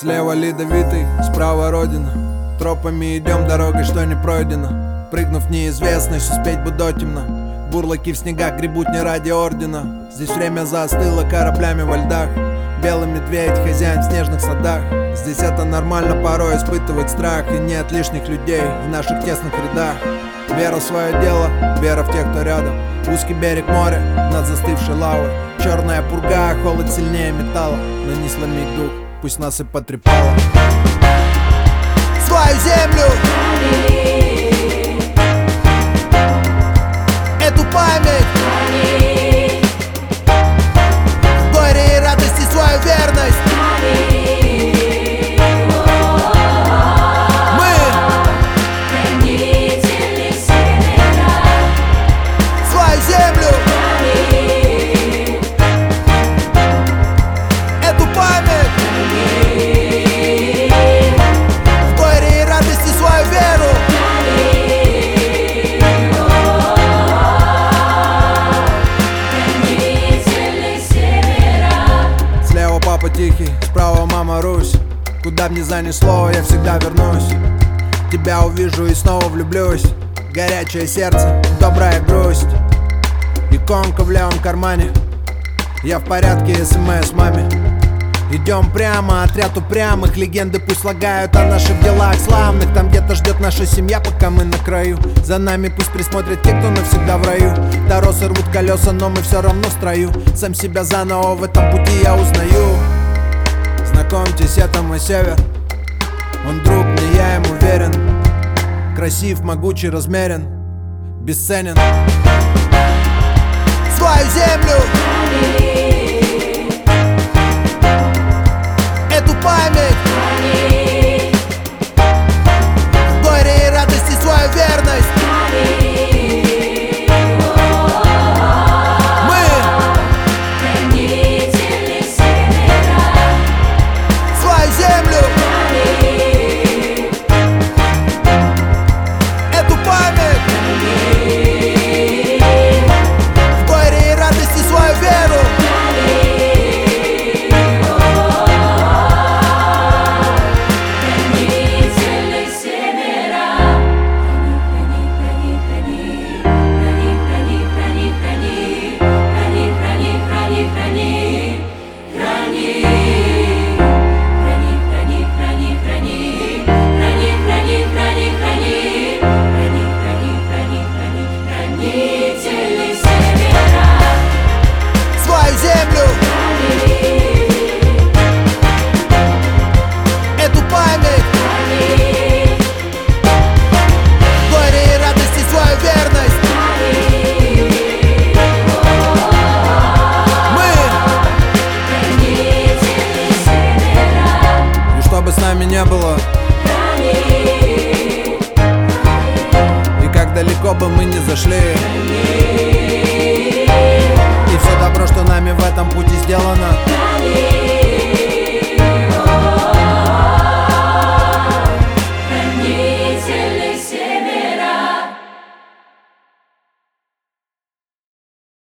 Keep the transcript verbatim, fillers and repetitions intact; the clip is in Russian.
Слева ледовитый, справа родина. Тропами идем дорогой, что не пройдено. Прыгнув в неизвестность, успеть бы дотемно. Бурлаки в снегах гребут не ради ордена. Здесь время застыло кораблями во льдах. Белый медведь, хозяин в снежных садах. Здесь это нормально порой испытывать страх. И нет лишних людей в наших тесных рядах. Вера в свое дело, вера в тех, кто рядом. Узкий берег моря над застывшей лавой. Черная пурга, холод сильнее металла. Но не сломить дух, пусть нас и потрепало. Свою землю, эту память, горе и радости свою верность. Мы хранители севера. Свою землю, эту память, в горе и радости свою веру. Слева папа тихий, справа мама Русь. Куда б ни занесло, я всегда вернусь. Тебя увижу и снова влюблюсь. Горячее сердце, добрая грусть. Иконка в левом кармане. Я в порядке, смс маме. Идем прямо, отряд упрямых. Легенды пусть слагают о наших делах славных. Там где-то ждет наша семья, пока мы на краю. За нами пусть присмотрят те, кто навсегда в раю. Торосы рвут колеса, но мы все равно в строю. Сам себя заново в этом пути я узнаю. Знакомьтесь, это мой север. Он друг мне, я ему верен. Красив, могучий, размерен, бесценен. Свою землю, эту память, горе и радости свою верность. Мы хранители севера. Свою землю, эту память, в горе и радости свою веру. Свою землю, эту память, горе и радости свою верность. Мы хранители севера. И что бы с нами не было, и как далеко бы мы не зашли, и все добро, что нами в этом пути сделано,